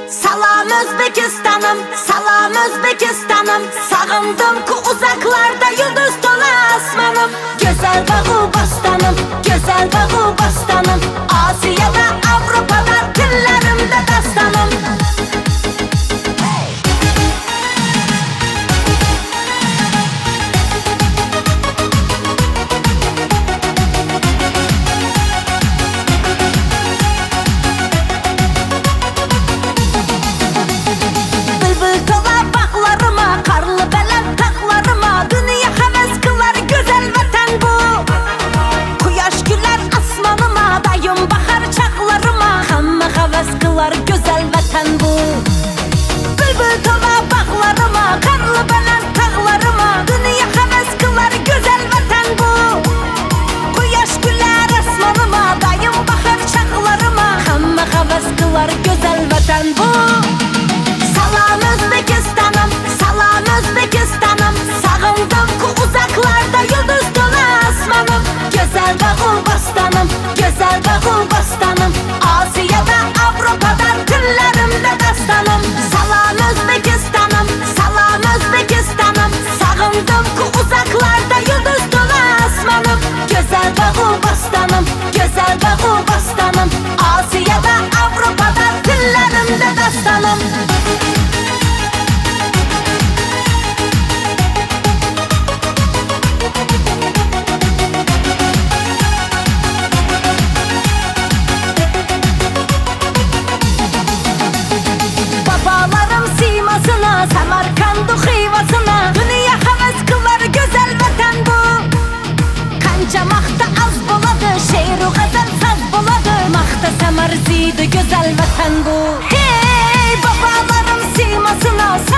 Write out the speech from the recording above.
Salam Özbekistanım, salam Özbekistanım. Sağındım ki uzaklarda yıldız dolu asmanım. Güzel bağı bastanım, güzel bağı bastanım. Asya'da, Avrupa'da, dillerimde dastanım. Güzel vatan bu. Bülbül tova bağlarıma, karlı belen tağlarıma. Dünya heves kılar güzel vatan bu. Kuyaş güller asmanıma, dayım bakar çaklarıma. Hamma heves kılar güzel vatan bu. Salam Özbekistanım, salam Özbekistanım. Sağındım ki uzaklarda yıldız dolu asmanım. Güzel bağı bastanım, güzel bağı bastanım. Asya'da, Avrupa'da, dillerimde dastanım. Salam Özbekistanım, salam Özbekistanım. Sağındım ki uzaklarda yıldız dolu asmanım. Güzel bağı bastanım, güzel bağı bastanım. Asya'da, Avrupa'da, dillerimde dastanım. Samarkandı xivasına, dünya heves kılar güzel vatan bu. Kanca mahta az boladı, şehru gazel saz boladı. Mahta samarziydi güzel vatan bu. Hey babalarım simasına.